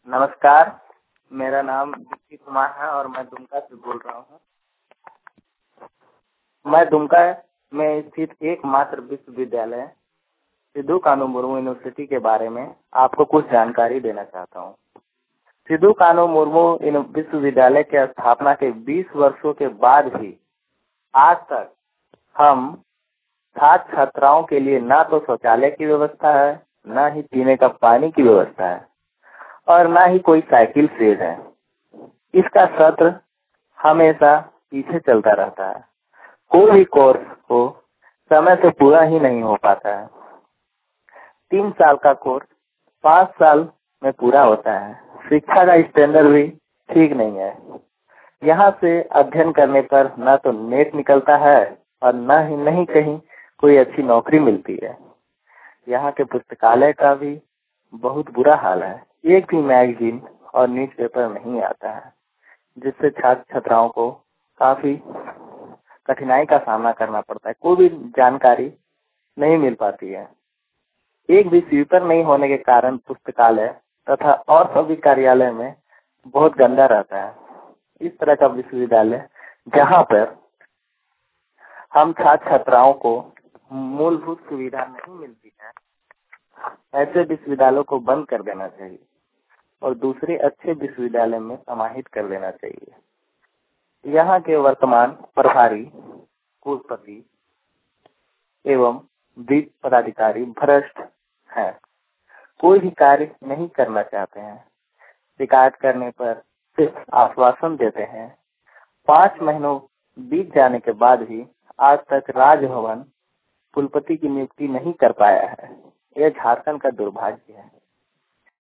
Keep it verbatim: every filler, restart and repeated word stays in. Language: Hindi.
नमस्कार, मेरा नाम दीप्ति कुमार है और मैं दुमका से बोल रहा हूँ। मैं दुमका में स्थित एकमात्र विश्वविद्यालय सिद्धू कानू मुर्मू यूनिवर्सिटी के बारे में आपको कुछ जानकारी देना चाहता हूँ। सिद्धू कानू मुर्मू विश्वविद्यालय के स्थापना के बीस वर्षों के बाद भी आज तक हम छात्र छात्राओं के लिए ना तो शौचालय की व्यवस्था है, ना ही पीने का पानी की व्यवस्था है और ना ही कोई साइकिल सेज है। इसका सत्र हमेशा पीछे चलता रहता है। कोई भी कोर्स हो समय से पूरा ही नहीं हो पाता है। तीन साल का कोर्स पाँच साल में पूरा होता है। शिक्षा का स्टैंडर्ड भी ठीक नहीं है। यहाँ से अध्ययन करने पर न तो नेट निकलता है और न ही नहीं कहीं कोई अच्छी नौकरी मिलती है। यहाँ के पुस्तकालय का भी बहुत बुरा हाल है। एक भी मैगजीन और न्यूज़पेपर नहीं आता है, जिससे छात्र छात्राओं को काफी कठिनाई का सामना करना पड़ता है। कोई भी जानकारी नहीं मिल पाती है। एक भी स्वीपर नहीं होने के कारण पुस्तकालय तथा और सभी कार्यालय में बहुत गंदा रहता है। इस तरह का विश्वविद्यालय जहाँ पर हम छात्र छात्राओं को मूलभूत सुविधा नहीं मिलती है, ऐसे विश्वविद्यालयों को बंद कर देना चाहिए और दूसरे अच्छे विश्वविद्यालय में समाहित कर देना चाहिए। यहाँ के वर्तमान प्रभारी, कुलपति एवं वित्त पदाधिकारी भ्रष्ट हैं। कोई भी कार्य नहीं करना चाहते हैं। शिकायत करने पर सिर्फ आश्वासन देते हैं। पाँच महीनों बीत जाने के बाद भी आज तक राजभवन कुलपति की नियुक्ति नहीं कर पाया है। यह झारखंड का दुर्भाग्य है।